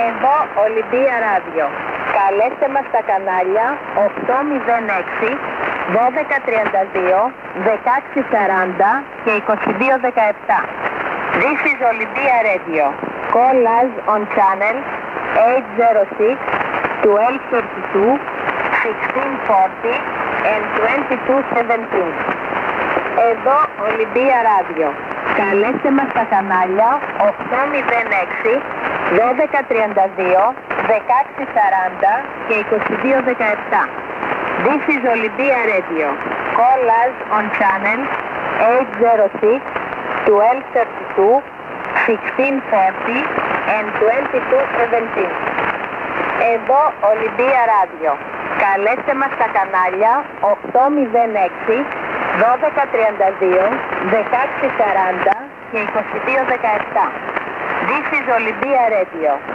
Εδώ Ολυμπία Ράδιο. Καλέστε μας στα κανάλια 806, 1232, 1640 και 2217. This is Olympia Radio. Call us on channel 806, 1232, 1640 and 2217. Εδώ Ολυμπία Ράδιο. Καλέστε μας στα κανάλια 806, 1232, 1640 και 2217. This is Olympia Radio. Call us on channel 806, 1232, 1640 and 2217. Εδώ Ολυμπία Ράδιο. Καλέστε μας στα κανάλια 806, 1232, 1640 και 2217. This is Olympia Radio.